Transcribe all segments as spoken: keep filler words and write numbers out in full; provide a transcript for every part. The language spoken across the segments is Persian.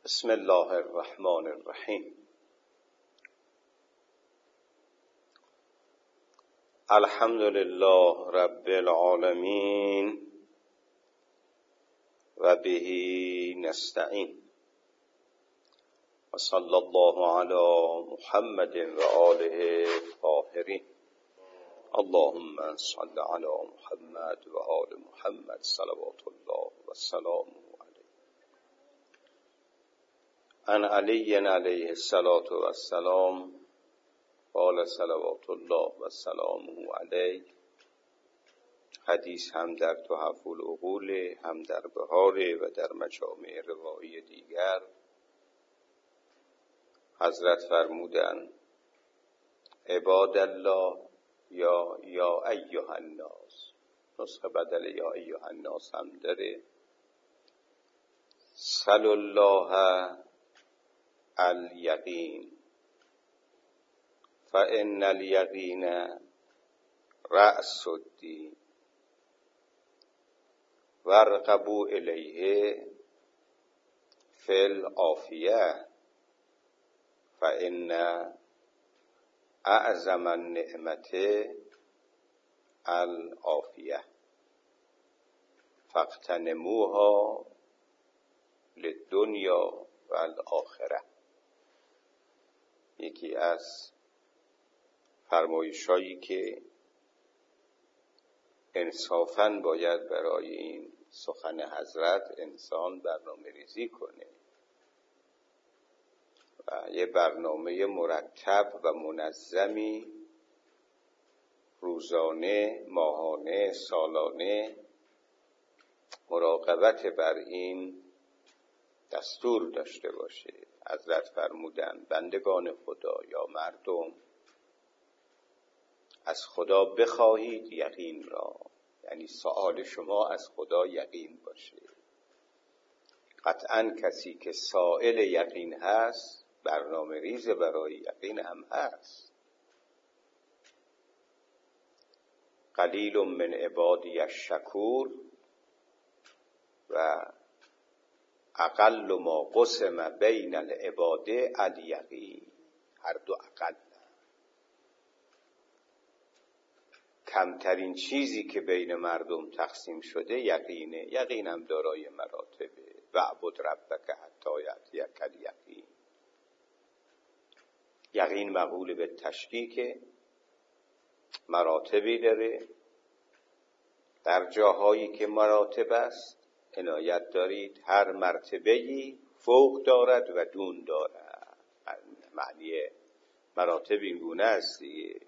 بسم الله الرحمن الرحیم. الحمد لله رب العالمین و به نستعین و صلی الله علی محمد و آله الطاهرین. اللهم صل علی محمد و آل محمد صلوات الله و سلامه علیه. عن علی علیه الصلاة و السلام قال صلوات الله و سلامه علیه. حدیث هم در تحف العقول، هم در بهار و در مجامع روایی دیگر حضرت فرمودند عباد الله یا یا ایها الناس، نسخه بدل یا ایها الناس هم داره. سل الله الیقین فان الیقین رأس الدین وارغبوا الیه فی العافیه فان اعظم النعمت العافیه فاغتنموها للدنیا و الاخره. یکی از فرمایشایی که انصافاً باید برای این سخن حضرت انسان برنامه ریزی کنه و یه برنامه مرتب و منظمی روزانه، ماهانه، سالانه مراقبت بر این دستور داشته باشه. حضرت فرمودند بندگان خدا یا مردم از خدا بخواهید یقین را، یعنی سؤال شما از خدا یقین باشه. قطعاً کسی که سائل یقین هست برنامه ریز برای یقین هم هست. قلیل من عبادی الشکور و اقل ما قسم بین العباد الیقین. هر دو اقل. کمترین چیزی که بین مردم تقسیم شده یقینه. یقین هم دارای مراتبه. وعبد ربک حتی یأتیک الیقین. یقین مقول به تشکیک، مراتبی داره. در جاهایی که مراتب است عنایت دارید. هر مرتبه‌ای فوق دارد و دون دارد. معنی مراتب این گونه است دیگه.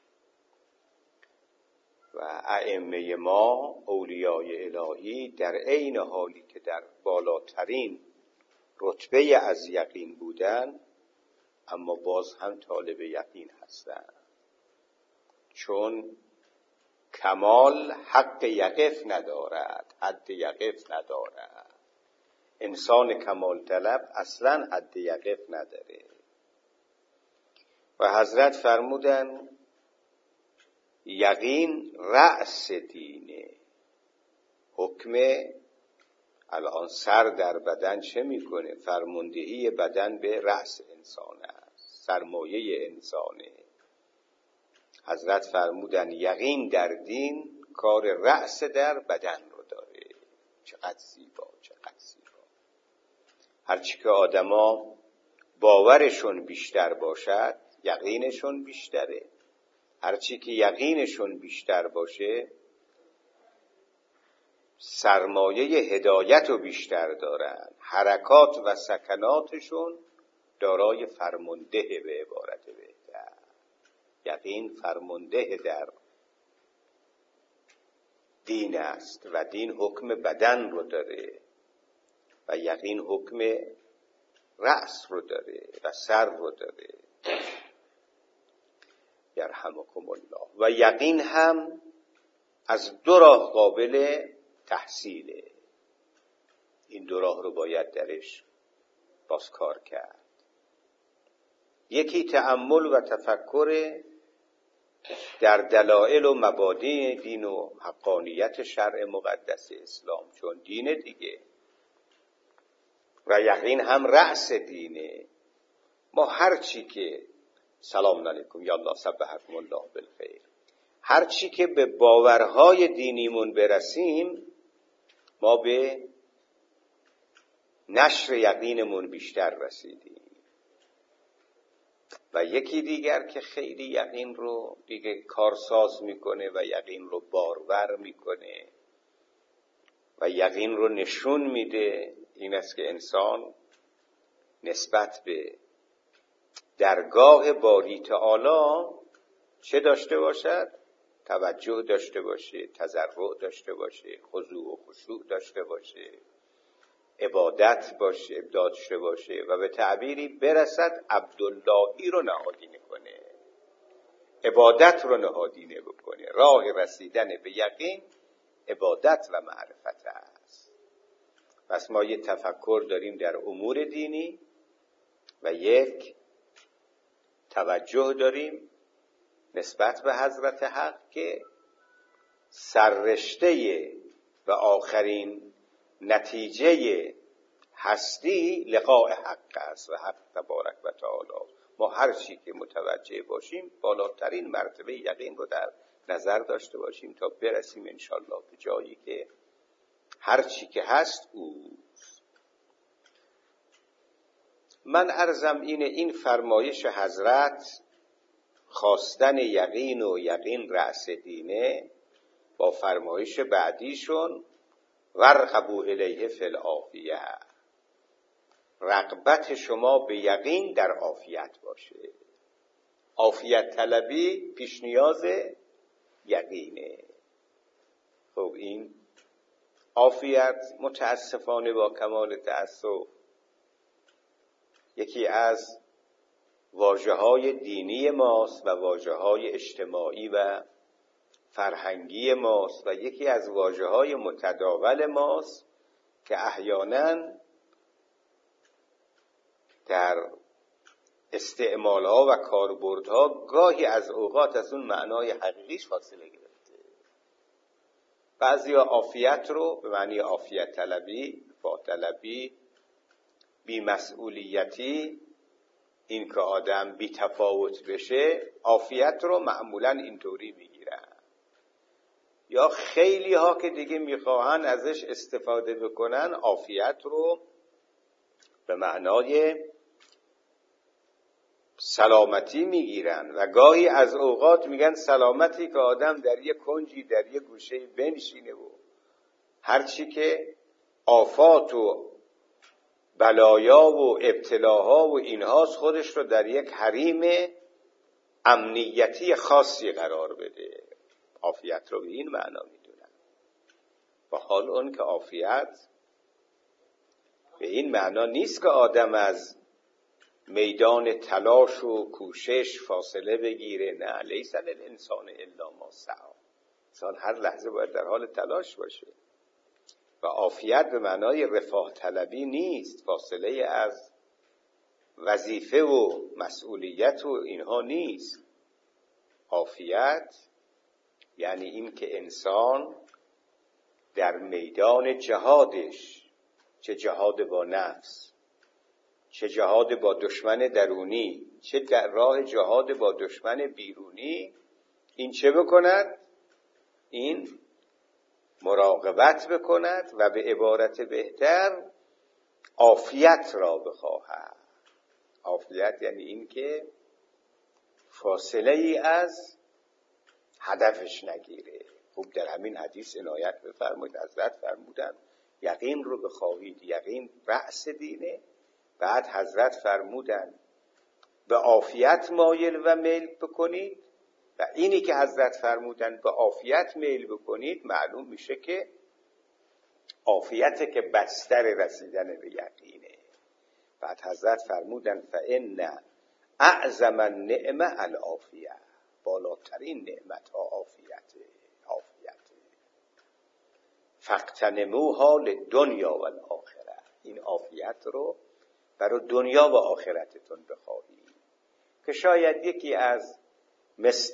و ائمه ما اولیای الهی در عین حالی که در بالاترین رتبه از یقین بودن، اما باز هم طالب یقین هستند، چون کمال حق یقف ندارد، حد یقف ندارد. انسان کمال طلب اصلا حد یقف نداره. و حضرت فرمودن یقین رأس دینه. حکم الان سر در بدن چه میکنه؟ فرماندهی بدن به رأس انسان است، سرمایه انسانه. حضرت فرمودن یقین در دین کار رأس در بدن رو داره. چقدر زیبا، چقدر زیبا. هرچی که آدما باورشون بیشتر باشد یقینشون بیشتره. هرچی که یقینشون بیشتر باشه سرمایه هدایت رو بیشتر دارن. حرکات و سکناتشون دارای فرمانده به عبارت بهتر. یقین فرمانده در دین است و دین حکم بدن رو داره و یقین حکم رأس رو داره و سر رو داره. یرحمکم الله. و یقین هم از دو راه قابل تحصیله. این دو راه رو باید درش باز کار کرد. یکی تأمل و تفکر در دلائل و مبادی دین و حقانیت شرع مقدس اسلام، چون دین دیگه و یقین هم رأس دینه. ما هر چی که سلام علیکم یا الله صبحکم الله بالخیر، هر چی که به باورهای دینیمون برسیم ما به نشر یقینمون بیشتر رسیدیم. و یکی دیگر که خیلی یقین رو دیگه کارساز میکنه و یقین رو بارور میکنه و یقین رو نشون میده، این است که انسان نسبت به درگاه باری تعالی چه داشته باشد؟ توجه داشته باشه، تضرع داشته باشه، خضوع و خشوع داشته باشه، عبادت باشه، داشته باشه و به تعبیری برسد عبداللهی رو نهادینه کنه، عبادت رو نهادینه بکنه. راه رسیدن به یقین عبادت و معرفت است. پس ما یک تفکر داریم در امور دینی و یک توجه داریم نسبت به حضرت حق که سررشته و آخرین نتیجه هستی لقاء حق است و حق تبارک و تعالی. ما هر چی که متوجه باشیم بالاترین مرتبه یقین رو در نظر داشته باشیم تا برسیم انشالله به جایی که هر چی که هست اوست. من عرضم اینه، این فرمایش حضرت خواستن یقین و یقین رأس دینه با فرمایش بعدیشون ورغبوا الیه فی العافیه، رغبت شما به یقین در عافیت باشه. عافیت طلبی پیش نیاز یقینه. خب این عافیت متاسفانه با کمال تأسف یکی از واژه‌های دینی ماست و واژه‌های اجتماعی و فرهنگی ماست و یکی از واژه‌های متداول ماست که احیانا در استعمالها و کاربردها گاهی از اوقات از اون معنای حقیقیش فاصله گرفته. بعضیا عافیت رو به معنی عافیت طلبی، رفاه طلبی، بی‌مسئولیتی، این که آدم بی تفاوت بشه، عافیت رو معمولاً اینطوری میگیرن. یا خیلی ها که دیگه میخواهن ازش استفاده بکنن عافیت رو به معنای سلامتی میگیرن و گاهی از اوقات میگن سلامتی که آدم در یک کنجی در یک گوشه بنشینه و هرچی که آفات و بلایا و ابتلاها و اینهاست خودش رو در یک حریم امنیتی خاصی قرار بده. عافیت رو به این معنا میدونن. و حال اون که عافیت به این معنا نیست که آدم از میدان تلاش و کوشش فاصله بگیره. نه، لیس للانسان الا ما سعی. انسان هر لحظه باید در حال تلاش باشه. و عافیت به معنای رفاه طلبی نیست، فاصله از وظیفه و مسئولیت و اینها نیست. عافیت یعنی این که انسان در میدان جهادش، چه جهاد با نفس، چه جهاد با دشمن درونی، چه در راه جهاد با دشمن بیرونی، این چه بکند؟ این مراقبت بکند و به عبارت بهتر عافیت را بخواهد. عافیت یعنی این که فاصله ای از هدفش نگیره. خوب در همین حدیث عنایت بفرمایید، حضرت فرمودن یقین رو بخواهید، یقین رأس دینه. بعد حضرت فرمودن به عافیت مایل و میل بکنید و اینی که حضرت فرمودن به عافیت میل بکنید معلوم میشه که عافیت که بستر رسیدن به یقینه. بعد حضرت فرمودن فإن اعظم النعمة العافیه، بالاترین نعمت ها عافیته. عافیته فاغتنموها للدنیا و الاخره، این عافیت رو برای دنیا و آخرتتون بخواهید. که شاید یکی از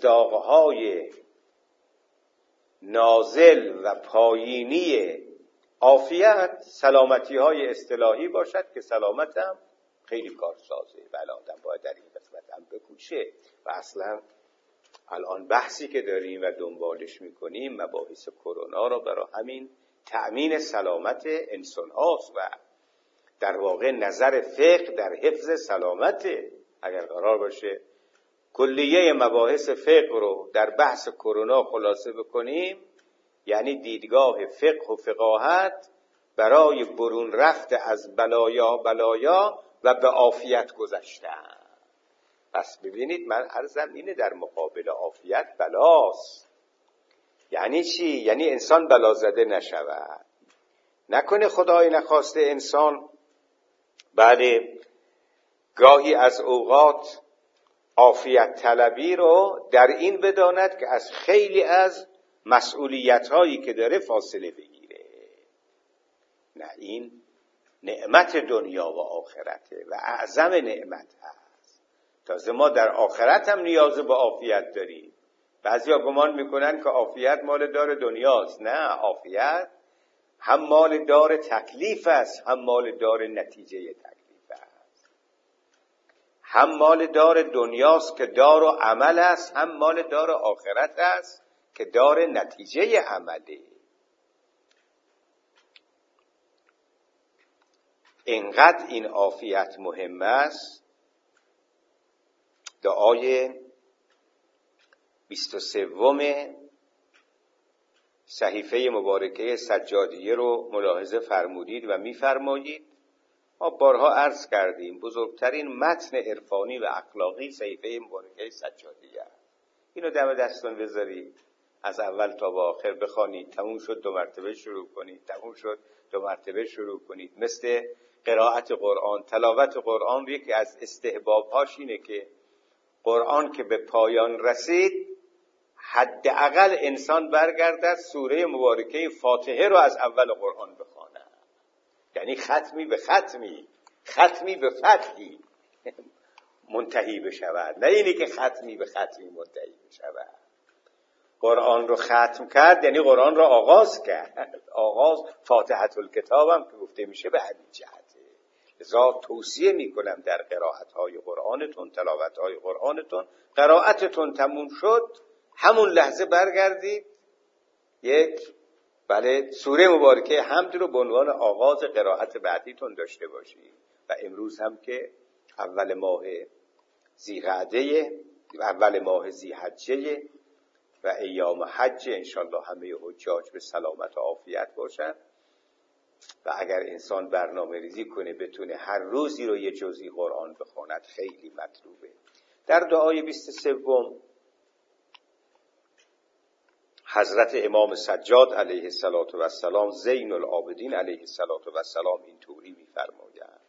مصداقهای نازل و پایینی عافیت سلامتی های اصطلاحی باشد که سلامت هم خیلی کارسازه، بله آدم باید در این قسمت هم بکوشه و اصلا الان بحثی که داریم و دنبالش میکنیم مباحث کرونا را برای همین تأمین سلامت انسان هاست و در واقع نظر فقه در حفظ سلامته. اگر قرار باشه کلیه مباحث فقه رو در بحث کرونا خلاصه بکنیم، یعنی دیدگاه فقه و فقاهت برای برون رفت از بلایا بلایا و به عافیت گذشتن. پس ببینید من عرضم اینه در مقابل عافیت بلاست. یعنی چی؟ یعنی انسان بلا زده نشود. نکنه خدای نخواسته انسان بله گاهی از اوقات عافیت طلبی رو در این بداند که از خیلی از مسئولیت هایی که داره فاصله بگیره. نه، این نعمت دنیا و آخرته و اعظم نعمت هست. تازه ما در آخرت هم نیاز به عافیت داریم. بعضیا گمان میکنن که عافیت مال دار دنیاست. نه، عافیت هم مال دار تکلیف است، هم مال دار نتیجه تکلیف است. هم مال دار دنیاست که دار و عمل است، هم مال دار آخرت است که دار نتیجه عمله. اینقدر این عافیت مهم است. دعای بیست و سوم صحیفه مبارکه سجادیه رو ملاحظه فرمودید و می‌فرمایید ما بارها عرض کردیم بزرگترین متن عرفانی و اخلاقی صحیفه مبارکه سجادیه. اینو دم دستون بذارید، از اول تا به آخر بخوانید. تموم شد دو مرتبه شروع کنید، تموم شد دو مرتبه شروع کنید. مثل قرائت قرآن، تلاوت قرآن یکی از استحباب‌هاش اینه که قرآن که به پایان رسید حداقل انسان برگردد سوره مبارکه فاتحه رو از اول قرآن بخونه. یعنی ختمی به ختمی، ختمی به فتحی منتهی بشود، نه اینی که ختمی به ختمی منتهی بشود. قرآن رو ختم کرد یعنی قرآن رو آغاز کرد. آغاز فاتحه الکتاب هم که گفته میشه به همین جهته. لذا توصیه میکنم در قرائت‌های قرآنتون، تلاوت‌های قرآنتون، قرائتتون تموم شد همون لحظه برگردید یک بله سوره مبارکه حمد رو به عنوان آغاز قرائت بعدیتون داشته باشید. و امروز هم که اول ماه ذی‌قعده، اول ماه ذی‌حجه و ایام حج، انشالله همه حجاج به سلامت و عافیت باشن و اگر انسان برنامه ریزی کنه بتونه هر روزی رو یه جزئی قرآن بخواند خیلی مطلوبه. در دعای بیست و سوم حضرت امام سجاد علیه السلام زین العابدین علیه السلام اینطوری می‌فرمایند: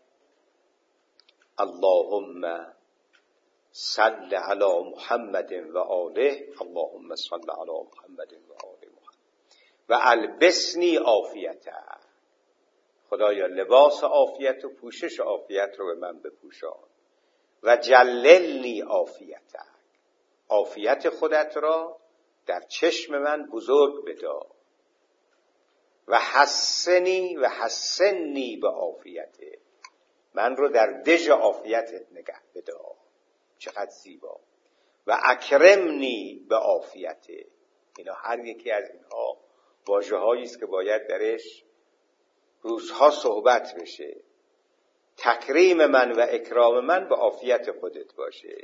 اللهم صل علی محمد و آله، اللهم صل علی محمد و آله محمد و البسنی عافیته. خدایا لباس عافیت و پوشش عافیت رو به من بپوشان. و جللنی عافیتک، عافیت خودت را در چشم من بزرگ بدار. و حسنی و حسنی به عافیته، من رو در دژ عافیتت نگه بدار. چقدر زیبا. و اکرمنی به عافیته. اینا هر یکی از اینها واژه‌هایی است که باید درش روزها صحبت بشه. تکریم من و اکرام من به عافیت خودت باشه.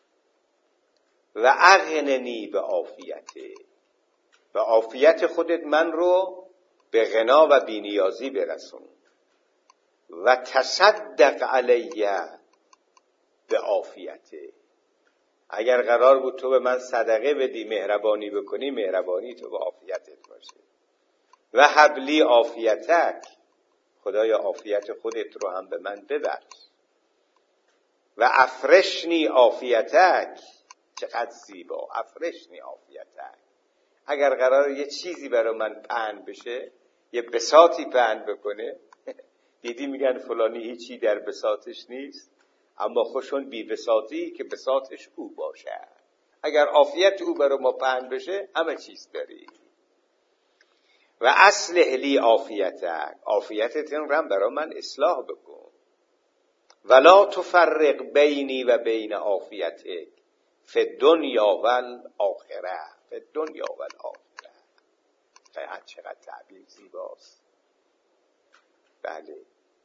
و اغننی به عافیته، به عافیت خودت من رو به غنا و بی‌نیازی برسون. و تصدق علیه به عافیته، اگر قرار بود تو به من صدقه بدی مهربانی بکنی، مهربانی تو به عافیتت باشه. و حبلی عافیتک، خدایا عافیت خودت رو هم به من ببخش. و افرشنی عافیتک، چقدر زیبا، افرشنی عافیتک. اگر قرار یه چیزی برای من پهن بشه، یه بساطی پهن بکنه، دیدی میگن فلانی هیچی در بساطش نیست، اما خوشون بی بساطی که بساطش او باشه. اگر عافیت او برای ما پهن بشه همه چیز داری. و اصلح لی عافیتک، عافیتتون رو برای من اصلاح بکن. ولا تفرق بینی و بین عافیتک فی الدنیا و الاخره، فی الدنیا و الاخره. چقدر تعبیر زیباست. بله.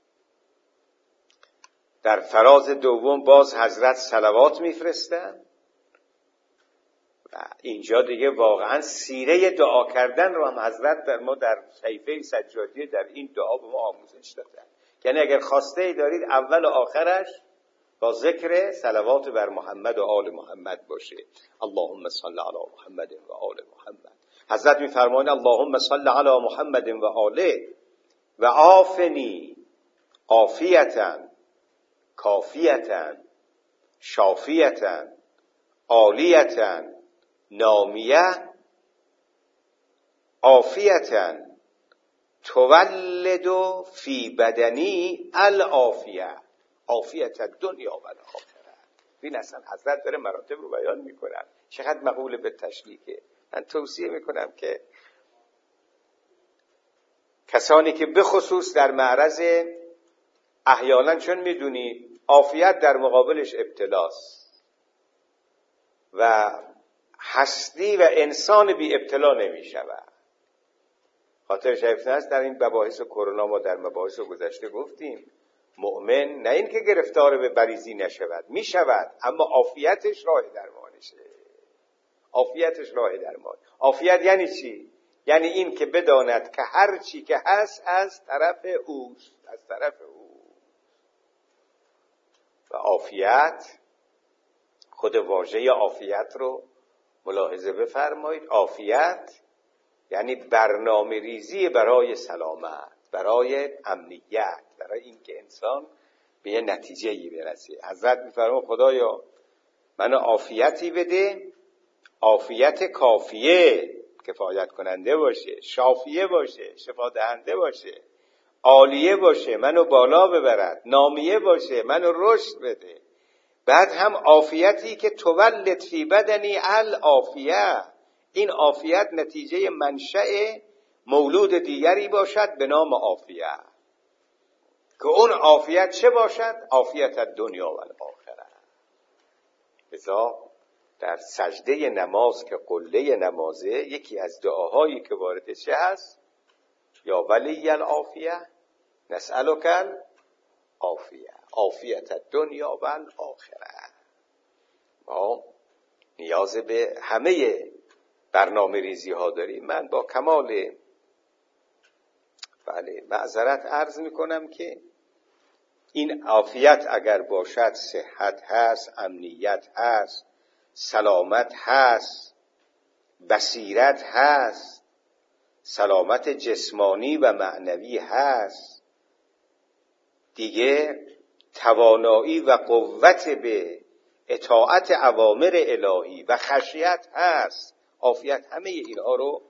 در فراز دوم باز حضرت صلوات میفرستن و اینجا دیگه واقعا سیره دعا کردن رو هم حضرت در ما در صحیفه سجادیه در این دعا به ما آموزش دادن. یعنی اگر خواسته ای دارید اول و آخرش با ذکر صلوات بر محمد و آل محمد باشه. اللهم صل علی محمد و آل محمد. حضرت میفرمایند اللهم صل علی محمد و آله و عافنی عافیتا کافیتا شافیتا عالیتا نامیه عافیتا تولد فی بدنی العافیه عافیت دنیا و الاخره. ببین اصلا حضرت داره مراتب رو بیان میکنن، چقدر مقبول به تشریکه. من توصیه میکنم که کسانی که به خصوص در معرض احیانا، چون میدونی عافیت در مقابلش ابتلاست و هستی و انسان بی ابتلا نمیشود. خاطر شریفتن است در این مباحث کرونا ما در مباحث گذشته گفتیم مؤمن نه این که گرفتار به مریضی نشود، میشود، اما عافیتش راه درمانشه. عافیتش راه درمان. عافیت یعنی چی؟ یعنی این که بداند که هر چی که هست از طرف اوست، از طرف او. و عافیت، خود واژه عافیت رو ملاحظه بفرمایید. عافیت یعنی برنامه ریزی برای سلامت، برای امنیت، برای اینکه انسان به یه نتیجه‌ای برسه. حضرت می‌فرماید خدایا منو عافیتی بده، عافیت کافیه، کفایت کننده باشه، شافیه باشه، شفا دهنده باشه، عالیه باشه، منو بالا ببرد، نامیه باشه، منو رشد بده. بعد هم عافیتی که تولد فی بدنی العافیه، این عافیت نتیجه منشأ مولود دیگری باشد به نام عافیه، که اون عافیت چه باشد؟ عافیت دنیا و الاخره. لذا در سجده نماز که قله نمازه، یکی از دعاهایی که وارد چه هست؟ یا ولی العافیه نسألک العافیه، عافیت دنیا و الاخره. ما نیاز به همه برنامه ریزی ها داریم. من با کمال بله معذرت عرض میکنم که این عافیت اگر باشد صحت هست، امنیت هست، سلامت هست، بصیرت هست، سلامت جسمانی و معنوی هست، دیگه توانایی و قوت به اطاعت اوامر الهی و خشیت هست. عافیت همه اینها رو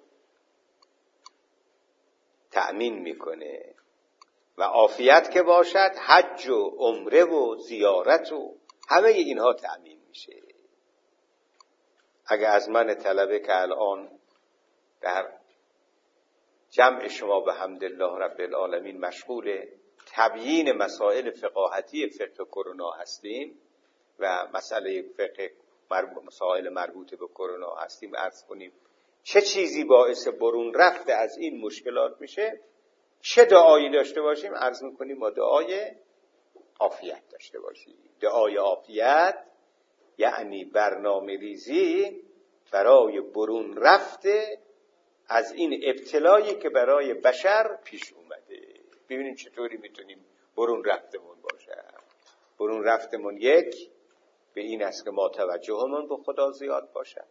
تأمین میکنه. و عافیت که باشد حج و عمره و زیارت و همه اینها تأمین میشه. اگه از من طلبه که الان در جمع شما به حمدالله رب العالمین مشغول تبیین مسائل فقاهتی فقه کرونا هستیم و مسئله فقه مسائل مربوط به کرونا هستیم، عرض کنیم چه چیزی باعث برون رفته از این مشکلات میشه، چه دعایی داشته باشیم، عرض میکنیم ما دعای عافیت داشته باشیم. دعای عافیت یعنی برنامه ریزی برای برون رفته از این ابتلایی که برای بشر پیش اومده. ببینیم چطوری میتونیم برون رفتمون باشه. برون رفتمون یک به این است که ما توجهمون به خدا زیاد باشه.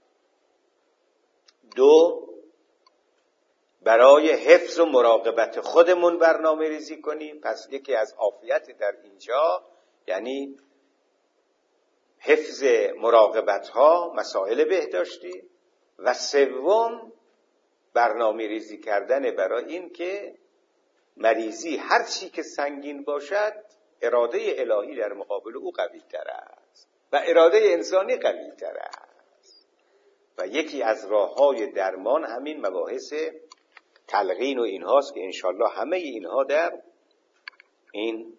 دو، برای حفظ و مراقبت خودمون برنامه ریزی کنیم. پس یکی از عافیت در اینجا یعنی حفظ مراقبت ها، مسائل بهداشتی. و سوم برنامه ریزی کردن برای این که مریضی هر چی که سنگین باشد اراده الهی در مقابل او قوی تر است و اراده انسانی قوی تر است. و یکی از راه‌های درمان همین مباحث تلقین و اینهاست که انشالله همه اینها در این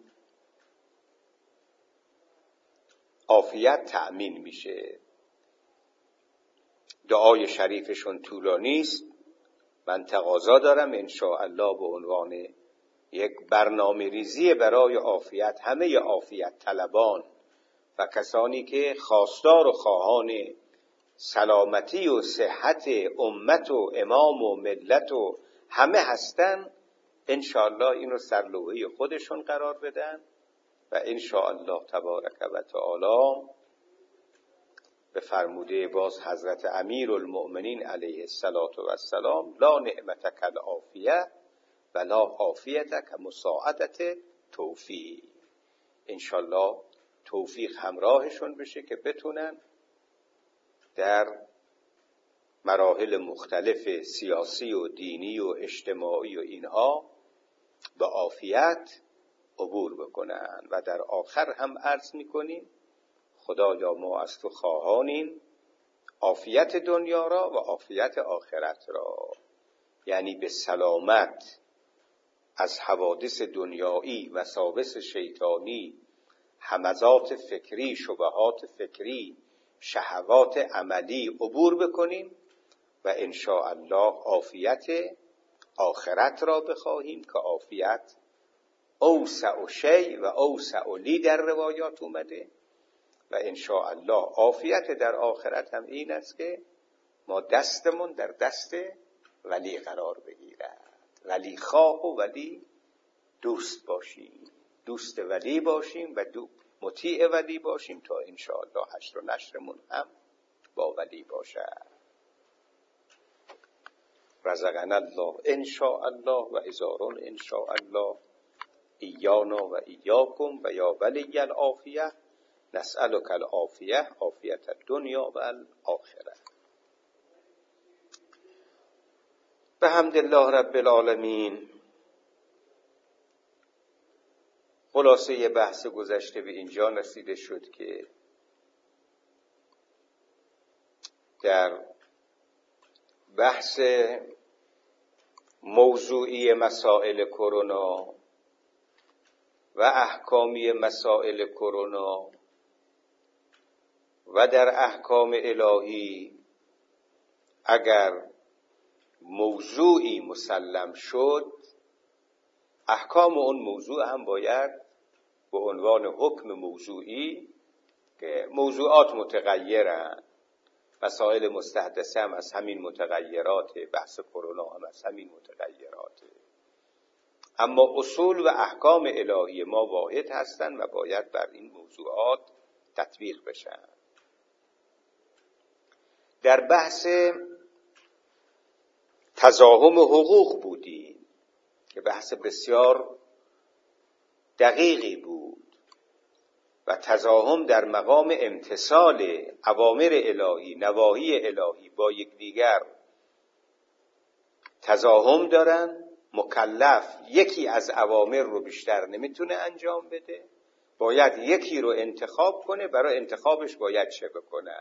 عافیت تأمین میشه. دعای شریفشون طولانی است. من تقاضا دارم انشاءالله به عنوان یک برنامه ریزی برای عافیت، همه عافیت طلبان و کسانی که خواستار و خواهان سلامتی و صحت امت و امام و ملت و همه هستن، انشاءالله اینو سرلوحه خودشون قرار بدن و انشاءالله تبارک و تعالی به فرموده باز حضرت امیر المؤمنین علیه السلام لا نعمت کالعافیه ولا عافیت کمساعدت توفیق. انشاءالله توفیق همراهشون بشه که بتونن در مراحل مختلف سیاسی و دینی و اجتماعی و اینها به عافیت عبور بکنن. و در آخر هم عرض میکنیم خدایا ما از تو خواهانیم عافیت دنیا را و عافیت آخرت را، یعنی به سلامت از حوادث دنیایی، وساوس شیطانی، همزات فکری، شبهات فکری، شهوات عملی عبور بکنیم و انشاءالله عافیت آخرت را بخواهیم که عافیت اوسع شی و اوسع لی در روایات اومده. و انشاءالله عافیت در آخرت هم این است که ما دستمون در دست ولی قرار بگیرد، ولی خواه و ولی دوست باشیم، دوست ولی باشیم و دو مطیع ولی باشیم تا انشاءالله حشر و نشرمون هم با ولی باشد. رزقنا الله انشاءالله و ازارون انشاءالله ایانا و ایاکم و یا ولی العافیه نسألک العافیه عافیت الدنیا و الاخره. به حمد الله رب العالمین. خلاصه بحث گذشته به اینجا رسیده شد که در بحث موضوعی مسائل کرونا و احکامی مسائل کرونا و در احکام الهی اگر موضوعی مسلم شد، احکام اون موضوع هم باید به عنوان حکم موضوعی که موضوعات متغیرن، مسائل مستحدثه هم از همین متغیرات، بحث کرونا هم از همین متغیرات، اما اصول و احکام الهی ما واحد هستند و باید بر این موضوعات تطبیق بشن. در بحث تزاحم حقوق بودیم که بحث بسیار دقیقی بود و تزاحم در مقام امتثال اوامر الهی، نواهی الهی با یکدیگر تزاحم دارن. مکلف یکی از اوامر رو بیشتر نمیتونه انجام بده، باید یکی رو انتخاب کنه، برای انتخابش باید چه بکنه.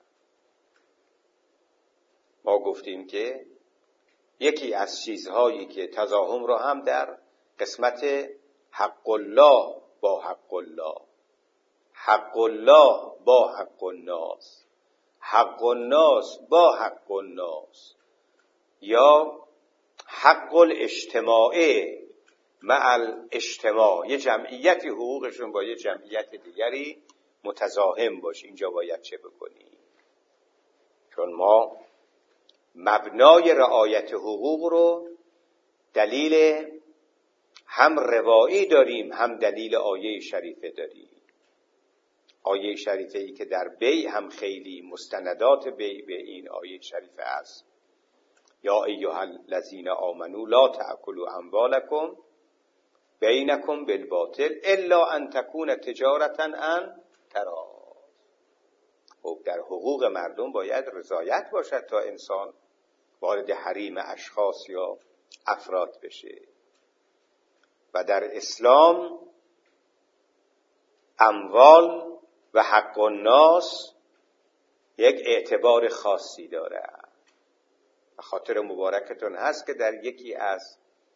ما گفتیم که یکی از چیزهایی که تزاحم رو هم در قسمت حق الله با حق الله، حق الله با حق الناس، حق الناس با حق الناس، یا حق الاجتماع مع الاجتماع، یه جمعیتی حقوقشون با یه جمعیت دیگری متزاحم باشه. اینجا باید چه بکنیم؟ چون ما مبنای رعایت حقوق رو دلیل هم روایی داریم هم دلیل آیه شریفه داریم. آیه شریفه ای که در بیع هم خیلی مستندات بیع به این آیه شریفه است. یا ایها الذین آمنوا لا تأکلوا اموالکم بینکم بالباطل الا ان تکون تجارتا عن تراض. خب در حقوق مردم باید رضایت باشد تا انسان وارد حریم اشخاص یا افراد بشه. و در اسلام اموال و حق الناس یک اعتبار خاصی داره. خاطر مبارکتون هست که در یکی از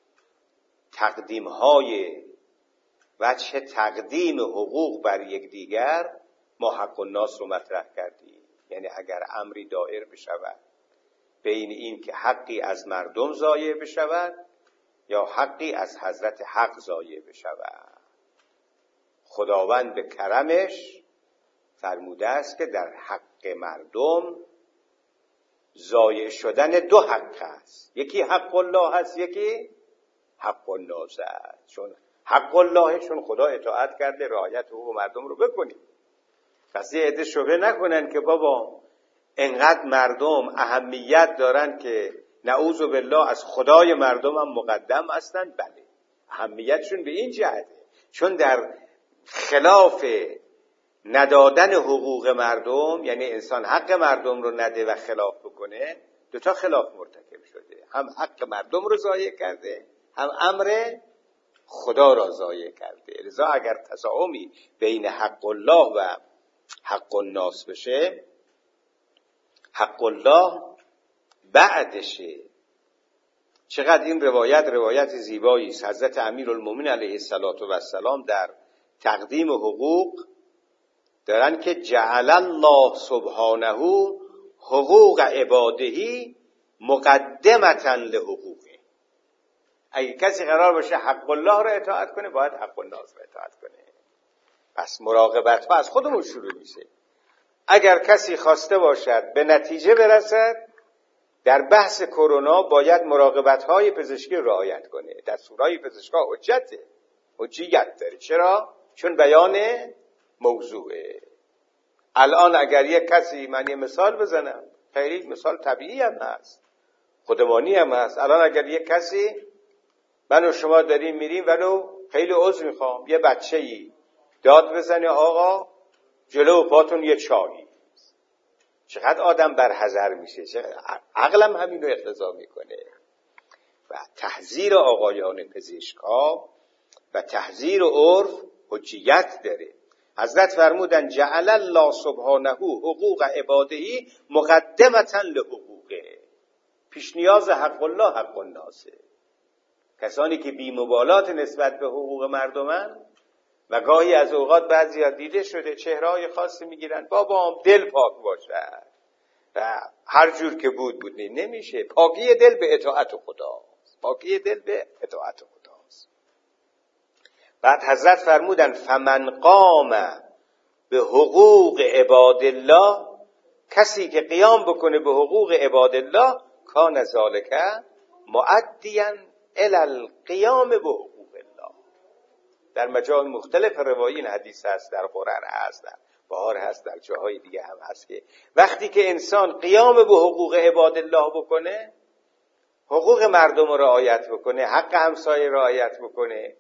تقدیم‌های وجه تقدیم حقوق بر یکدیگر ما حق الناس رو مطرح کردیم. یعنی اگر امری دایر بشود بین این که حقی از مردم ضایع بشود یا حقی از حضرت حق ضایع بشود، خداوند به کرمش فرموده است که در حق مردم ضایع شدن دو حق است. یکی حق الله است، یکی حق الناس است. چون حق الله چون خدا اطاعت کرده رعایت حقوق مردم رو بکنید. پس یه عده شبهه نکنن که بابا انقدر مردم اهمیت دارن که نعوذ بالله از خدای مردم هم مقدم هستند. بله، اهمیتشون به این جهته چون در خلاف ندادن حقوق مردم، یعنی انسان حق مردم رو نده و خلاف بکنه، دوتا خلاف مرتکب شده. هم حق مردم رو ضایع کرده، هم امر خدا را ضایع کرده. لذا اگر تساهمی بین حق الله و حق الناس بشه، حق الله بعدشه. چقدر این روایت روایت زیبایی است. حضرت امیرالمومنین علیه السلام در تقدیم حقوق دارن که جعل الله سبحانه حقوق عباده مقدمتا لحقوقه. اگه کسی قرار باشه حق الله رو اطاعت کنه باید حق الناس رو اطاعت کنه. پس مراقبت ها از خودمون شروع میشه. اگر کسی خواسته باشد به نتیجه برسد، در بحث کرونا باید مراقبت های پزشکی رعایت کنه. دستورهای پزشکی حجته، حجیت داره. چرا؟ چون بیان موضوعه. الان اگر یک کسی، من یه مثال بزنم، خیلی مثال طبیعی هم هست، خودمانی هم هست. الان اگر یک کسی، من و شما داریم میریم ولو خیلی عذر میخوام، یه بچه‌ای داد بزنه آقا جلو پاتون یه چایی، چقدر آدم برحذر میشه، چقدر عقلم همین رو اقتضا میکنه. و تحذیر آقایان پزشکا و تحذیر عرف حجیت داره. حضرت فرمودن جعل الله سبحانه حقوق عباده مقدمتا لحقوقه. پیش نیاز حق الله حق الناسه. کسانی که بی مبالات نسبت به حقوق مردمن و گاهی از اوقات بعضی دیده شده چهره‌های خاصی میگیرن، بابا دل پاک باشه و هر جور که بود بود نمیشه. پاکی دل به اطاعت خداست. پاکی دل به اطاعت خداست. بعد حضرت فرمودن فمن قام به حقوق عباد الله، کسی که قیام بکنه به حقوق عباد الله، کان ذالک مؤدیا الی القیام به حقوق الله. در مجال مختلف روایی این حدیث هست، در قرآن هست، در بهار هست، در جاهای دیگه هم هست که وقتی که انسان قیام به حقوق عباد الله بکنه، حقوق مردم رو رعایت بکنه، حق همسایه رعایت بکنه.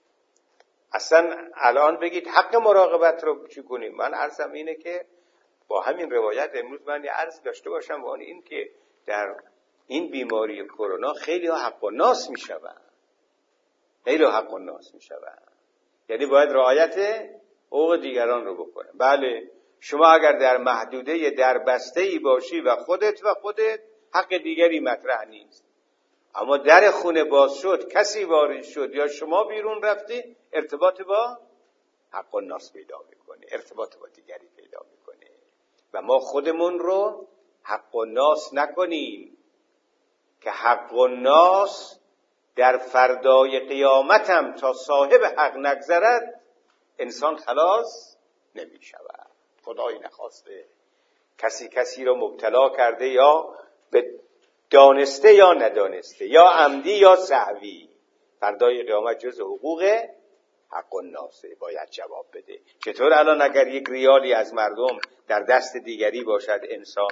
اصلا الان بگید حق مراقبت رو چی کنیم؟ من عرضم اینه که با همین روایت امروز من یه عرض داشته باشم و این که در این بیماری کرونا خیلی ها حق الناس می شود. خیلی ها حق الناس می شود. یعنی باید رعایت حقوق دیگران رو بکنه. بله، شما اگر در محدوده در بسته‌ای باشی و خودت و خودت، حق دیگری مطرح نیست. اما در خونه باز شد، کسی وارد شد یا شما بیرون رفتی، ارتباط با حق الناس پیدا میکنه، ارتباط با دیگری پیدا میکنه. و ما خودمون رو حق الناس نکنیم که حق الناس در فردای قیامت هم تا صاحب حق نگذرد انسان خلاص نمی شود. خدای نخواسته کسی کسی رو مبتلا کرده، یا به دانسته یا ندانسته، یا عمدی یا سهوی، فردای قیامت جز حقوق حق الناسه باید جواب بده. چطور الان اگر یک ریالی از مردم در دست دیگری باشد انسان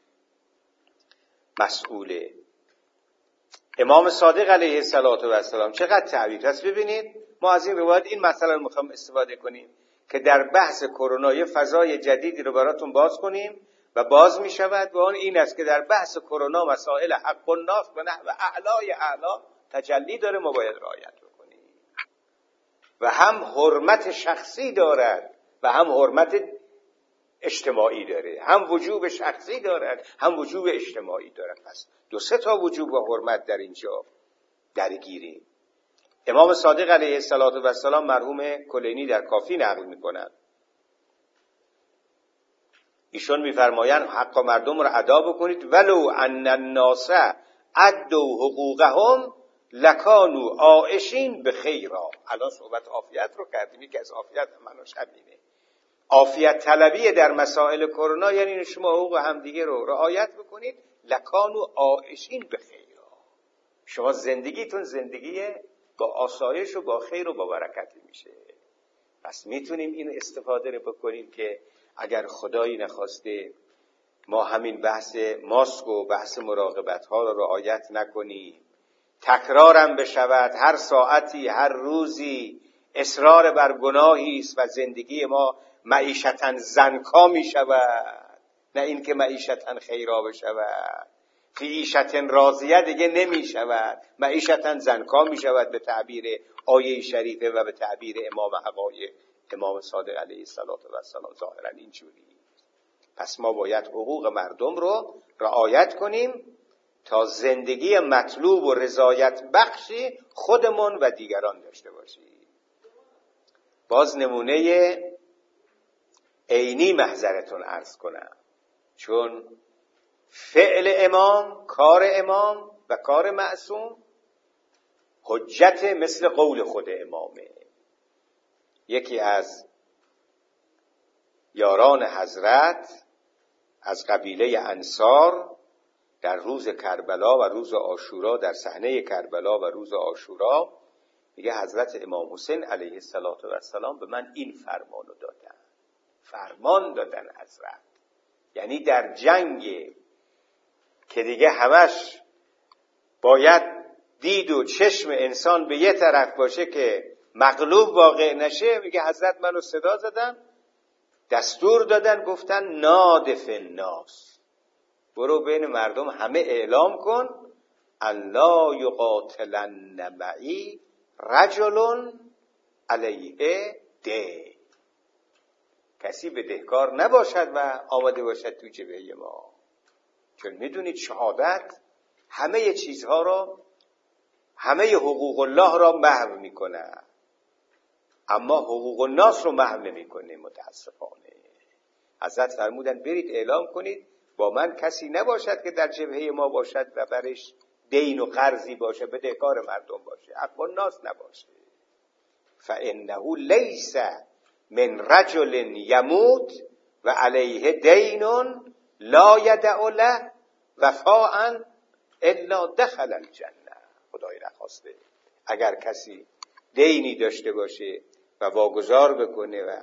مسئوله؟ امام صادق علیه السلام چقدر تعبیر هست. ببینید ما از این روایت این مسئله رو میخوام استفاده کنیم که در بحث کرونا یه فضای جدیدی رو براتون باز کنیم و باز می شود و آن این است که در بحث کرونا مسائل حق الناس به نحو اعلای اعلا تجلی داره، ما باید رعایت بکنیم و هم حرمت شخصی دارد و هم حرمت اجتماعی داره، هم وجوب شخصی دارد هم وجوب اجتماعی دارد. پس دو سه تا وجوب و حرمت در اینجا درگیریم. امام صادق علیه السلام مرحوم کلینی در کافی نقل میکنند، ایشون میفرمایند حق مردم رو ادا بکنید ولو ان الناس ادوا حقوقهم لکانوا عائشین بخیرا. الان صحبت عافیت رو کردیم، یکی از عافیت منوش همینه. عافیت طلبی در مسائل کرونا یعنی شما حقوق همدیگه رو رعایت بکنید، لکانوا عائشین بخیرا، شما زندگیتون زندگی با آسایش و با خیر و با برکتی میشه. پس میتونیم این استفاده رو بکنیم که اگر خدایی نخواسته ما همین بحث ماسک و بحث مراقبت ها رو رعایت نکنیم، تکرارم بشود هر ساعتی هر روزی، اصرار بر گناهی است و زندگی ما معیشتاً زنکا می شود، نه اینکه معیشتاً خیرا بشود. فیعیشتاً راضیه دیگه نمی شود، معیشتاً زنکا می شود به تعبیر آیه شریفه و به تعبیر امام حقایق امام صادق علیه السلام. ظاهراً اینجوری. پس ما باید حقوق مردم رو رعایت کنیم تا زندگی مطلوب و رضایت بخشی خودمون و دیگران داشته باشیم. باز نمونه عینی محضرتون عرض کنم، چون فعل امام، کار امام و کار معصوم حجت مثل قول خود امامه. یکی از یاران حضرت از قبیله انصار در روز کربلا و روز عاشورا، در صحنه کربلا و روز عاشورا، میگه حضرت امام حسین علیه السلام به من این فرمانو دادن. فرمان دادن حضرت، یعنی در جنگ که دیگه همش باید دید و چشم انسان به یه طرف باشه که مغلوب واقع نشه، میگه حضرت منو صدا زدن، دستور دادن، گفتن نادف الناس، برو بین مردم همه اعلام کن الا یقاتلن معی رجل علیه ده، کسی بدهکار نباشد و آماده باشد تو جبهه ما. چون میدونید شهادت همه چیزها را، همه حقوق الله را محو میکنه، اما حقوق الناس رو محو نمیکنه متاسفانه. حضرت فرمودن برید اعلام کنید با من کسی نباشد که در جبهه ما باشد و برش دین و قرضی باشه، بدهکار مردم باشه، حق الناس نباشه. فانه لیس من رجل یموت و علیه دین لا یدع له وفاء الا دخل الجنه. خدای نخواسته اگر کسی دینی داشته باشه و واگذار بکنه و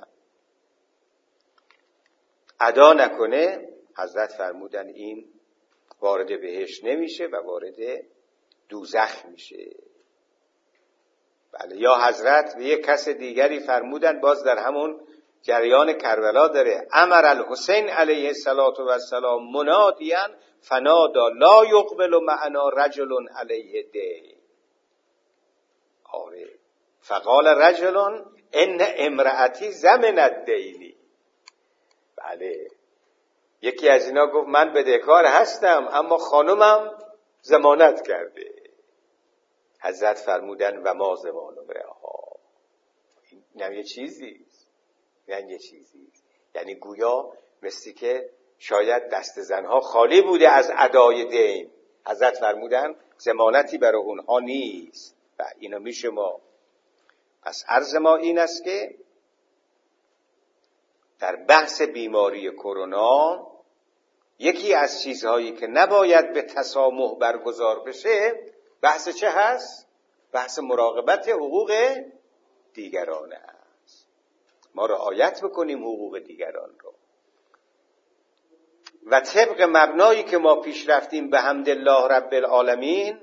ادا نکنه، حضرت فرمودن این وارد بهشت نمیشه و وارد دوزخ میشه. بله. یا حضرت به یک کس دیگری فرمودن، باز در همون جریان کربلا داره، امر الحسین علیه السلام منادیا فنادا لا یقبل معنا رجل علیه دین. آره. فقال رجل ان امرأتی زمنت دینی. بله. یکی از اینا گفت من بدهکار هستم اما خانمم ضمانت کرده. حضرت فرمودن و ما ضمانم رها. این یه چیزی یعنی یه چیزی یعنی گویا مثلی که شاید دست زنها خالی بوده از ادای دین. حضرت فرمودن ضمانتی برای اونها نیست و اینو میشه ما. پس عرض ما این است که در بحث بیماری کرونا یکی از چیزهایی که نباید به تسامح برگزار بشه بحث چه هست؟ بحث مراقبت حقوق دیگران است. ما رعایت بکنیم حقوق دیگران رو و طبق مبنایی که ما پیش رفتیم به حمدالله رب العالمین،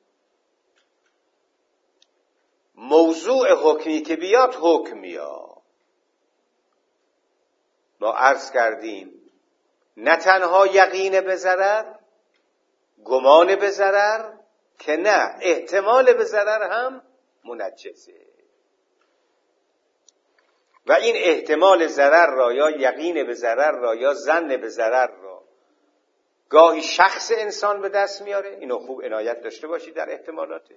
موضوع حکمی که بیاد حکم میاد. ما عرض کردیم نه تنها یقین به ضرر، گمان به ضرر، که نه احتمال به ضرر هم منجزه. و این احتمال ضرر را یا یقین به ضرر را یا ظن به ضرر را گاهی شخص انسان به دست میاره، اینو خوب عنایت داشته باشید در احتمالاتش.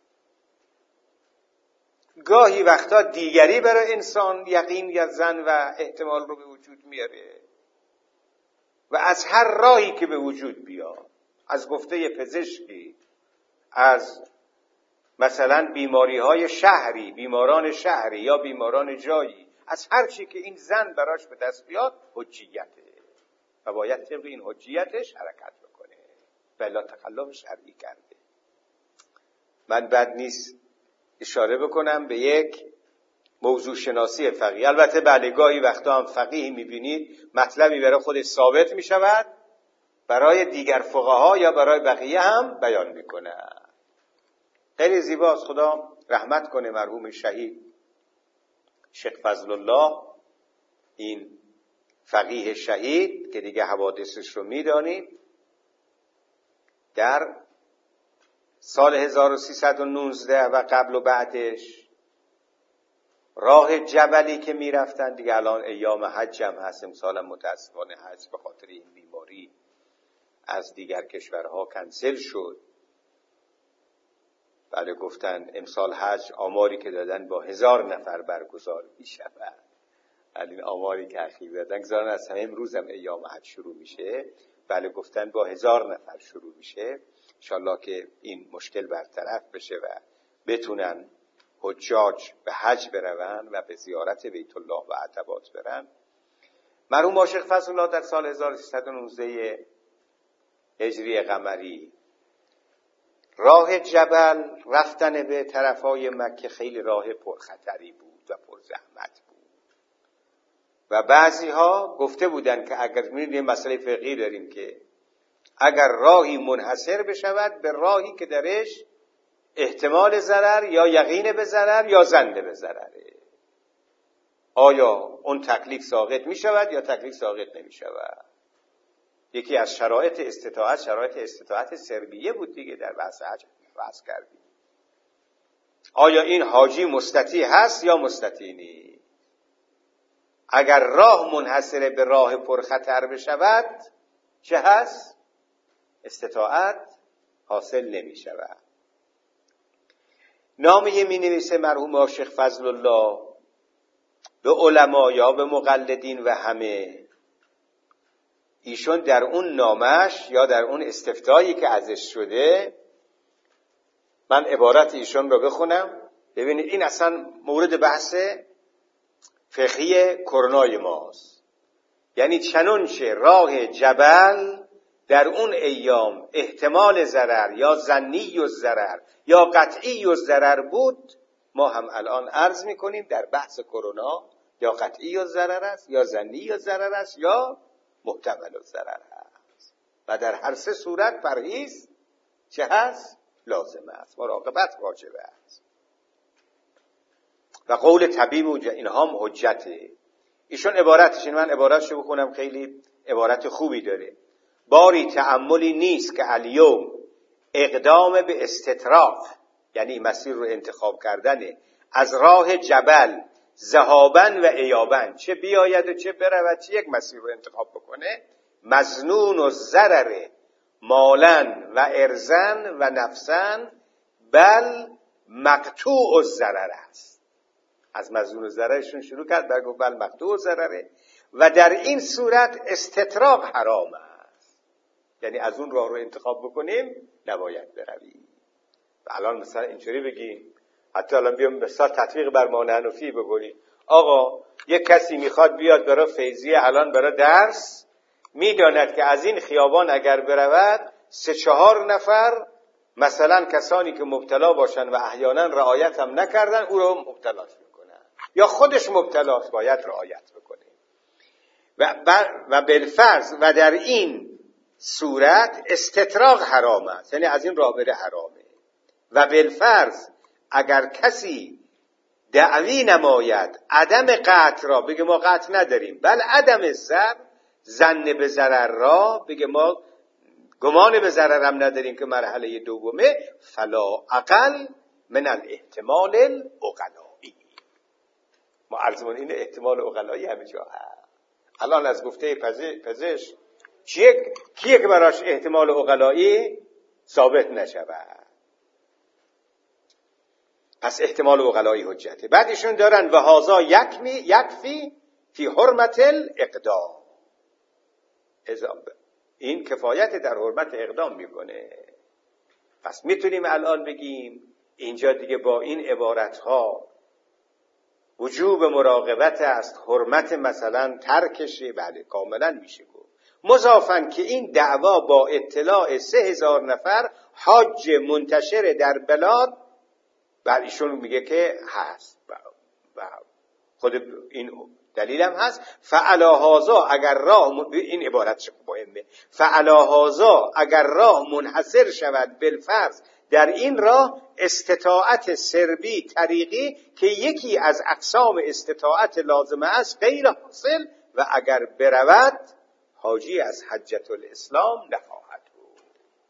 گاهی وقتا دیگری برای انسان یقین یا ظن و احتمال رو به وجود میاره و از هر راهی که به وجود بیاد، از گفته پزشکی، از مثلا بیماری های شهری، بیماران شهری یا بیماران جایی، از هر چی که این ظن براش به دست بیاد حجیته و باید طبق این حجیتش حرکت بکنه و الا تخلف شرعی کرده. من بد نیست اشاره بکنم به یک موضوع شناسی فقیه. البته بله گاهی وقتا هم فقیه میبینید مطلبی برای خودش ثابت میشود، برای دیگر فقها یا برای بقیه هم بیان میکنه. خیلی زیباست. خدا رحمت کنه مرحوم شهید شیخ فضل الله، این فقیه شهید که دیگه حوادثش رو میدانید، در سال هزار و سیصد و نوزده و قبل و بعدش راه جبلی که میرفتن، دیگه الان ایام حج هم هست، امسال متاسفانه حج به خاطر این بیماری از دیگر کشورها کنسل شد. بله گفتن امسال حج آماری که دادن با هزار نفر برگزار میشود. این آماری که اخیر دادن گذارن از همه امروز هم ایام حج شروع میشه. بله گفتن با هزار نفر شروع میشه. انشالله که این مشکل برطرف بشه و بتونن حجاج به حج برون و به زیارت بیت الله و عتبات برن. مرحوم شیخ فضل الله در سال هزار و سیصد و نوزده هجری قمری راه جبل رفتن به طرفای مکه خیلی راه پرخطری بود و پرزحمت بود و بعضی ها گفته بودن که اگر می‌بینیم مسئله فقهی داریم که اگر راهی منحصر بشود به راهی که درش احتمال ضرر یا یقین به ضرر یا ظن به ضرره، آیا اون تکلیف ساقط می شود یا تکلیف ساقط نمی شود؟ یکی از شرایط استطاعت شرایط استطاعت سربیه بود دیگه، در بحث حج بحث کردیم. آیا این حاجی مستطیع هست یا مستطیع نیست؟ اگر راه منحصر به راه پرخطر بشود چه هست؟ استطاعت حاصل نمی شود. نامه می نویسه مرحوم شیخ فضل الله به علما یا به مقلدین و همه. ایشون در اون نامش یا در اون استفتایی که ازش شده، من عبارت ایشون رو بخونم ببینید این اصلا مورد بحث فقهی کرونای ماست. یعنی چنانچه راه جبل در اون ایام احتمال ضرر یا ظنی و ضرر یا قطعی و ضرر بود، ما هم الان عرض میکنیم در بحث کرونا یا قطعی و ضرر است یا ظنی و ضرر است یا محتمل و ضرر است و در هر سه صورت پرهیز چه هست؟ لازم است، مراقبت واجب است. و قول طبیب و اینها هم حجته. ایشون عبارتش، این من عبارتش رو بخونم خیلی عبارت خوبی داره. باری تأملی نیست که الیوم اقدام به استطراف، یعنی مسیر رو انتخاب کردنه، از راه جبل ذهابن و ایابن، چه بیاید و چه برود، چه یک مسیر رو انتخاب بکنه، مظنون و ضرر مالن و ارزن و نفسن بل مقطوع و ضرر است. از مظنون و ضررشون شروع کرد بعد گفت بل مقطوع و ضرره و در این صورت استطراق حرام است. یعنی از اون راه رو انتخاب بکنیم نباید برویم. و الان مثلا اینجوری بگیم، حتی الان بیام مثلا تطبیق بر ما حنفی بکنیم، آقا یک کسی میخواد بیاد برای فیضیه الان برای درس، میداند که از این خیابان اگر برود سه چهار نفر مثلا کسانی که مبتلا باشن و احیانا رعایت هم نکردن او رو مبتلاش میکنن یا خودش مبتلاست باید رعایت بکنه و و بالفرض و در این صورت استطراق حرام است، یعنی از این راه بره حرامه. و بالفرض اگر کسی دعوی نماید عدم قطع را، بگه ما قطع نداریم، بل عدم ضرر، ظن به ضرر را بگه ما گمان به ضرر هم نداریم که مرحله دومه، فلا اقل من الاحتمال العقلایی. ما عرضمون این احتمال عقلایی همه جا هست. الان از گفته پزشک چیه کیه که براش احتمال عقلایی ثابت نشود؟ پس احتمال عقلایی حجته. بعد ایشون دارن و هازا یکمی یکفی فی حرمت الاقدام، این کفایت در حرمت اقدام میکنه. پس میتونیم الان بگیم اینجا دیگه با این عبارتها وجوب مراقبت است، حرمت مثلا ترکشه، بله کاملا میشه گفت. مضافن که این دعوا با اطلاع سه هزار نفر حاج منتشر در بلاد، بعد ایشون میگه که هست و خود این دلیل هم هست. فعلا هازا اگر راه من... این عبارت مهمه، فعلا هازا اگر راه منحصر شود بالفرض، در این راه استطاعت سربی طریقی که یکی از اقسام استطاعت لازمه است غیر حاصل و اگر برود حاجی از حجت الاسلام نخواهد بود.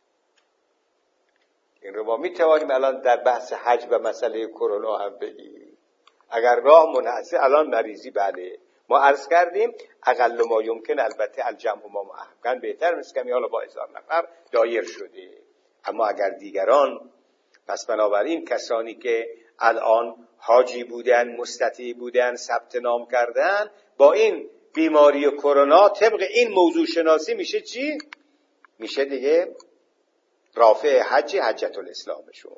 این رو ما میتوانیم الان در بحث حج و مسئله کرونا هم بگیم. اگر راه منحصر، الان مریضی بله ما عرض کردیم اقل ما یمکن البته الجمع ما محکم بهتر مثل کمی حالا با هزار نفر دایر شده، اما اگر دیگران، پس بنابراین کسانی که الان حاجی بودن، مستطیع بودن، ثبت نام کردن با این بیماری کرونا طبق این موضوع شناسی میشه چی؟ میشه دیگه رافع حج حجت الاسلامشون،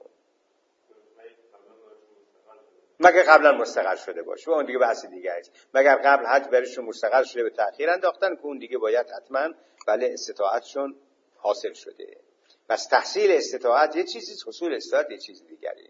مگر قبلا مستقر شده باشه و اون دیگه بحث دیگه است. مگر قبل حج برشون مستقر شده به تأخیر انداختن که اون دیگه باید حتما بله استطاعتشون حاصل شده. پس تحصیل استطاعت یه چیزی، حصول استطاعت یه چیز دیگری.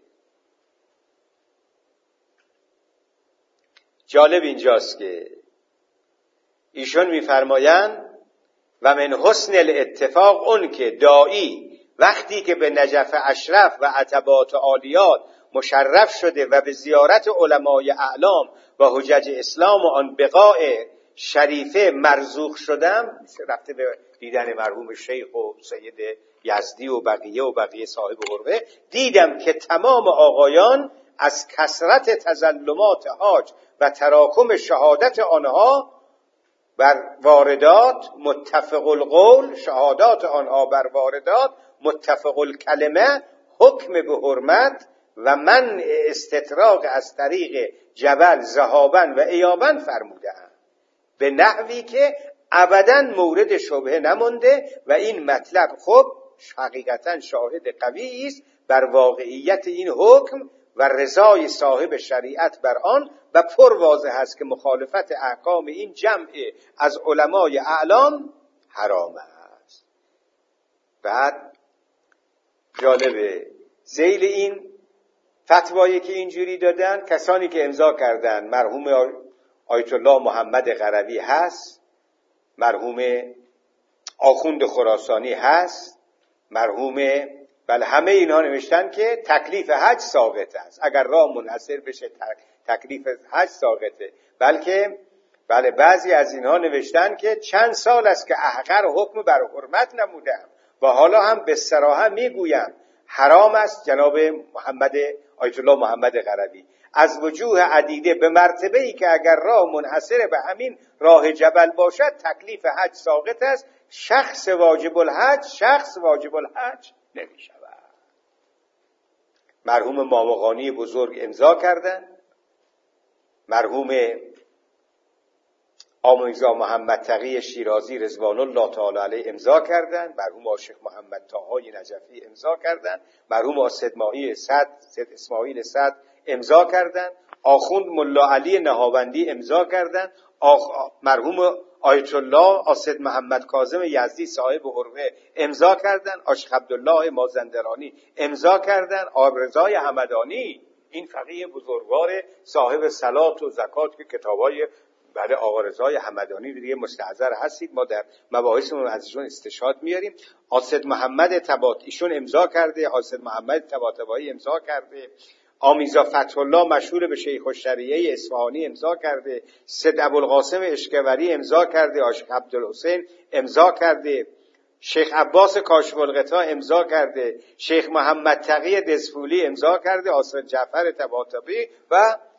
جالب اینجاست که ایشون میفرمایند و من حسن الاتفاق اون که داعی وقتی که به نجف اشرف و عتبات عالیات مشرف شده و به زیارت علمای اعلام و حجج اسلام و آن بقاع شریفه مرزوق شدم، رفته به دیدن مرحوم شیخ و سید یزدی و بقیه و بقیه صاحب قربه، دیدم که تمام آقایان از کثرت تظلمات حاج و تراکم شهادت آنها بر واردات متفق القول، شهادات آنها بر واردات متفق الکلمه، حکم به حرمت و منع استطراق از طریق جبل ذهابا و ایابا فرمودند، به نحوی که ابداً مورد شبهه نمونده و این مطلب خب حقیقتاً شاهد قوی است بر واقعیت این حکم و رضای صاحب شریعت بر آن و پر واضح است که مخالفت احکام این جمع از علمای اعلام حرام است. بعد جالبه ذیل این فتوایی که اینجوری دادن کسانی که امضا کردن مرحوم آیت الله محمد قروی هست، مرحوم آخوند خراسانی هست، مرحوم بله همه اینها نوشتن که تکلیف حج ساقط است، اگر راه منحصر بشه تکلیف حج ساقطه. بلکه بله بعضی از اینها نوشتن که چند سال است که احقر حکم بر حرمت نمودم و حالا هم به صراحت میگویم حرام است جناب محمد آیت الله محمد قروی از وجوه عدیده، به مرتبه‌ای که اگر راه منحصر به همین راه جبل باشد تکلیف حج ساقط است، شخص واجب الحج شخص واجب الحج نمی شود. مرحوم مامقانی بزرگ امضا کردن، مرحوم آموزا محمد تقی شیرازی رضوان الله تعالی علیه امضا کردن، مرحوم عاشق محمد طاهای نجفی امضا کردن، مرحوم اسماعیل صد سید اسماعیل صد امضا کردن، آخوند ملا علی نهاوندی امضا کردن، آخ... مرحوم آیت الله اسد محمد کاظم یزدی صاحب قربه امضا کردن، عاشق عبدالله مازندرانی امضا کردن، آب رضای همدانی این فقیه بزرگوار صاحب صلات و زکات که کتابای بله آقا رضای همدانی دیگه مستحضر هستید، ما در مباحثمون از ایشون استشهاد میاریم. اسد محمد تبات ایشون امضا کرده، اسد محمد طباطبایی امضا کرده، آمیزا فتح الله مشهور به شیخ الشریعه اصفهانی امضا کرده، سید ابوالقاسم اشکوری امضا کرده، عاشق عبدالحسین امضا کرده، شیخ عباس کاشف الغطا امضا کرده، شیخ محمد تقی دزفولی امضا کرده، اسد جعفر طباطبایی و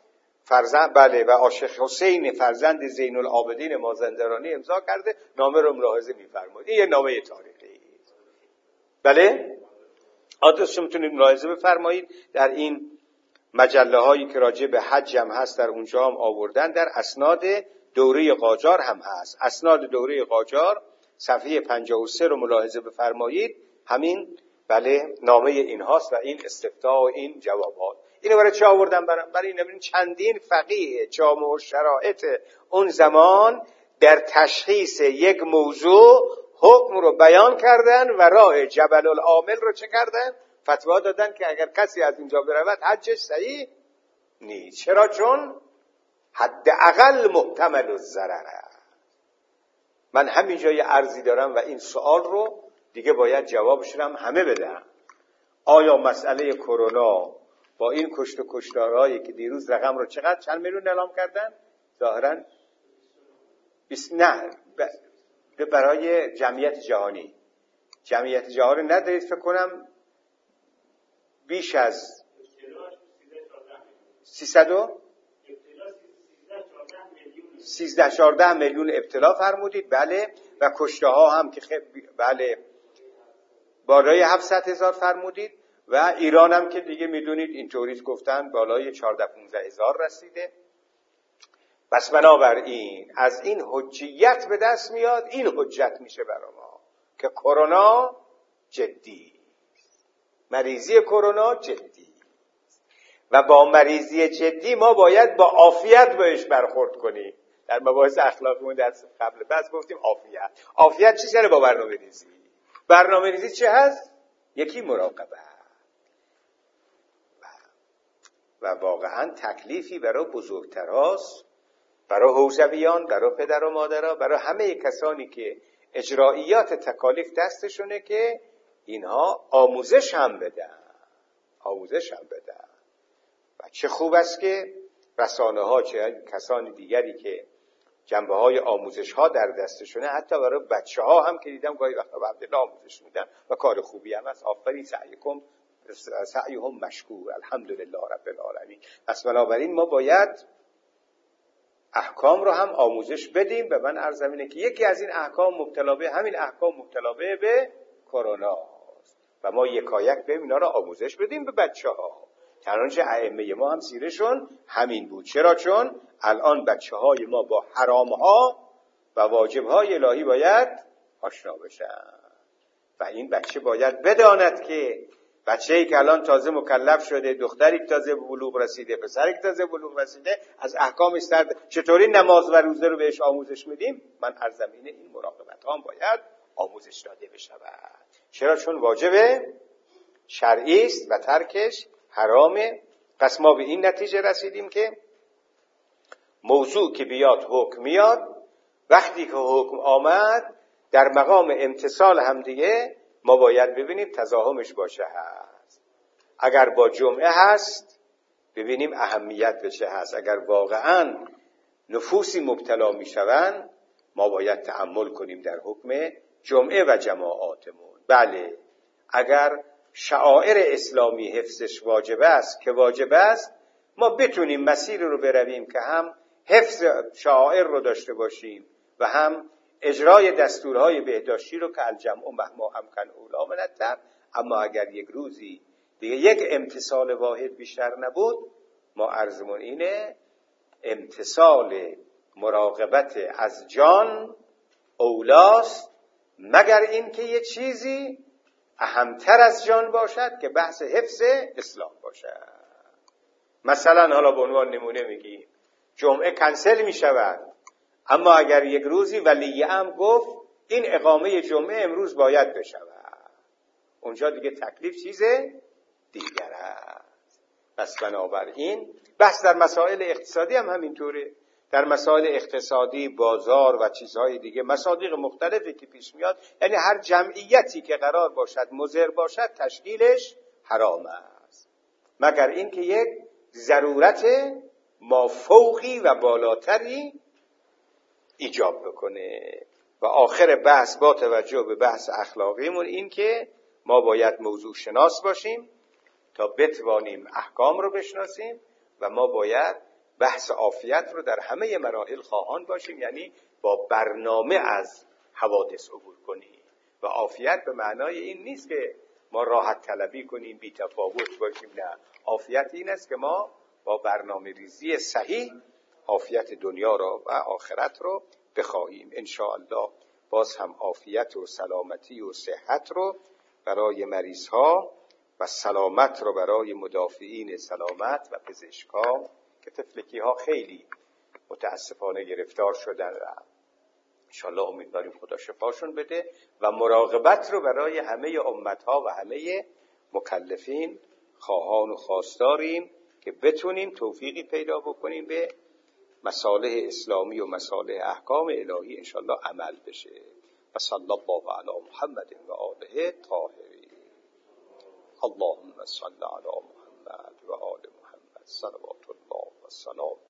فرزند بله و عاشق حسین فرزند زین العابدین مازندرانی امضا کرده، نامه رو ملاحظه می‌فرمایید. این یه نامه تاریخی بله آدرسش میتونید ملاحظه بفرمایید. در این مجله هایی که راجع به حج هم هست در اونجا هم آوردن، در اسناد دوره قاجار هم هست. اسناد دوره قاجار صفحه پنجاه و سه رو ملاحظه بفرمایید، همین بله نامه این هاست و این استفتاء و این جوابات. اینو برای چه آوردن؟ برای این چندین فقیه جامع و شرایط اون زمان در تشخیص یک موضوع حکم رو بیان کردن و راه جبل العامل رو چه کردن؟ فتوا دادن که اگر کسی از اینجا برود حجش صحیح نیست. چرا؟ چون حداقل محتمل الضرر. من همینجا یه عرضی دارم و این سوال رو دیگه باید جوابش رو هم همه بدن. آیا مسئله کرونا با این کشت و کشتارهایی که دیروز رقم رو چقدر چند میلیون اعلام کردن؟ ظاهراً بیست نه ب... برای جمعیت جهانی. جمعیت جهانی ندارید فکر کنم بیش از سیصد و سیزده چهارده میلیون ابتلا فرمودید بله، و کشته ها هم که خب بله بالای هفتصد هزار فرمودید و ایران هم که دیگه میدونید اینطوری گفتن بالای چهارده پانزده هزار رسیده. پس بنابراین از این حجیت به دست میاد، این حجت میشه برای ما که کرونا جدی، مریضی کرونا جدی و با مریضی جدی ما باید با عافیت بهش برخورد کنیم. در مباحث اخلاقیمون در قبل بس گفتیم عافیت. عافیت چی سره با برنامه ریزی؟ برنامه ریزی چه هست؟ یکی مراقبه و واقعا تکلیفی برای بزرگتراست، برای حوزویان، برای پدر و مادرها، برای همه کسانی که اجراییات تکالیف دستشونه که اینها آموزش هم بدن آموزش هم بدن و چه خوب است که رسانه ها چه کسانی دیگری که جنبه های آموزش ها در دستشونه، حتی برای بچه ها هم که دیدم گاهی وقتا به عبدالله آموزش میدن و کار خوبی هم است. آفرین سعیکم سعیهم مشکور الحمدلله رب العالمین. پس بنابراین ما باید احکام رو هم آموزش بدیم و من عرضم اینه که یکی از این احکام مبتلا به همین احکام مبتلا به کرونا است و ما یکایک به اینا رو آموزش بدیم به بچه‌ها. چنانچه ائمه ما هم سیرشون همین بود. چرا؟ چون الان بچه‌های ما با حرام‌ها و واجب‌های الهی باید آشنا بشن و این بچه باید بداند که بچه‌ای که الان تازه مکلف شده، دختری که تازه به بلوغ رسیده، پسری که تازه به بلوغ رسیده، از احکام استرد چطوری نماز و روزه رو بهش آموزش میدیم؟ من عرضم اینه این مراقبت ها باید آموزش داده بشود. چرا؟ چون واجب شرعی است و ترکش حرامه. پس ما به این نتیجه رسیدیم که موضوع که بیاد حکم میاد. وقتی که حکم آمد در مقام امتثال هم دیگه ما باید ببینیم تزاحمش باشه هست. اگر با جمعه هست ببینیم اهمیت به چه هست. اگر واقعا نفوسی مبتلا میشوند ما باید تأمل کنیم در حکم جمعه و جماعاتمون. بله اگر شعائر اسلامی حفظش واجب است که واجب است، ما بتونیم مسیر رو برویم که هم حفظ شعائر رو داشته باشیم و هم اجرای دستورهای بهداشتی رو که الجمع مهما امکن اولا منطق. اما اگر یک روزی دیگه یک امتصال واحد بیشتر نبود، ما عرضمون اینه امتصال مراقبت از جان اولاست، مگر این که یه چیزی اهمتر از جان باشد که بحث حفظ اسلام باشد. مثلا حالا به عنوان نمونه میگیم جمعه کنسل میشود، اما اگر یک روزی ولی امر گفت این اقامه جمعه امروز باید بشود، اونجا دیگه تکلیف چیز دیگر است. پس بنابراین بحث در مسائل اقتصادی هم همینطوره. در مسائل اقتصادی، بازار و چیزهای دیگه، مصادیق مختلفی که پیش میاد، یعنی هر جمعیتی که قرار باشد مضر باشد تشکیلش حرام است، مگر اینکه یک ضرورت مافوقی و بالاتری ایجاب بکنه. و آخر بحث با توجه به بحث اخلاقیمون این که ما باید موضوع شناس باشیم تا بتوانیم احکام رو بشناسیم و ما باید بحث عافیت رو در همه مراحل خواهان باشیم، یعنی با برنامه از حوادث عبور کنیم. و عافیت به معنای این نیست که ما راحت طلبی کنیم، بی تفاوت باشیم، نه. عافیت این است که ما با برنامه ریزی صحیح عافیت دنیا را و آخرت رو بخواهیم. انشاءالله باز هم عافیت و سلامتی و صحت رو برای مریض ها و سلامت رو برای مدافعین سلامت و پزشکان که تفلکی ها خیلی متاسفانه گرفتار شدن و انشاءالله امیدواریم خدا شفاشون بده، و مراقبت رو برای همه امتها و همه مکلفین خواهان و خواستاریم که بتونیم توفیقی پیدا بکنیم به مصالح اسلامی و مصالح احکام الهی انشاءالله عمل بشه. و صلی الله علی محمد و آله طاهرین. اللهم صل علی محمد و آل محمد صلوات الله و سلام